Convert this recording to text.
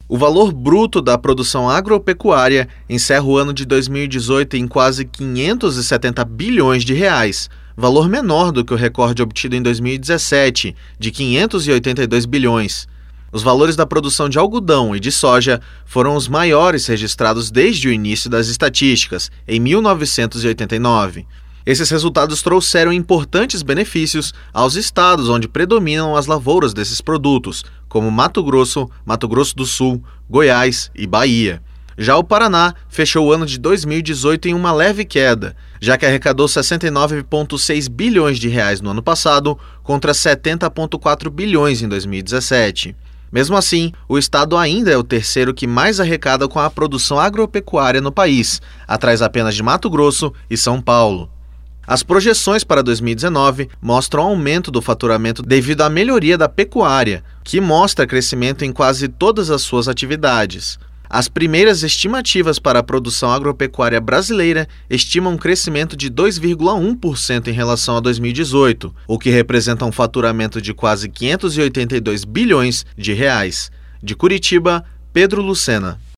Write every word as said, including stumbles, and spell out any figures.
O valor bruto da produção agropecuária encerra o ano de dois mil e dezoito em quase quinhentos e setenta bilhões de reais, valor menor do que o recorde obtido em dois mil e dezessete, de quinhentos e oitenta e dois bilhões. Os valores da produção de algodão e de soja foram os maiores registrados desde o início das estatísticas, em mil novecentos e oitenta e nove. Esses resultados trouxeram importantes benefícios aos estados onde predominam as lavouras desses produtos, como Mato Grosso, Mato Grosso do Sul, Goiás e Bahia. Já o Paraná fechou o ano de dois mil e dezoito em uma leve queda, já que arrecadou sessenta e nove vírgula seis bilhões de reais no ano passado, contra setenta vírgula quatro bilhões em dois mil e dezessete. Mesmo assim, o estado ainda é o terceiro que mais arrecada com a produção agropecuária no país, atrás apenas de Mato Grosso e São Paulo. As projeções para dois mil e dezenove mostram aumento do faturamento devido à melhoria da pecuária, que mostra crescimento em quase todas as suas atividades. As primeiras estimativas para a produção agropecuária brasileira estimam um crescimento de dois vírgula um por cento em relação a dois mil e dezoito, o que representa um faturamento de quase quinhentos e oitenta e dois bilhões de reais. De Curitiba, Pedro Lucena.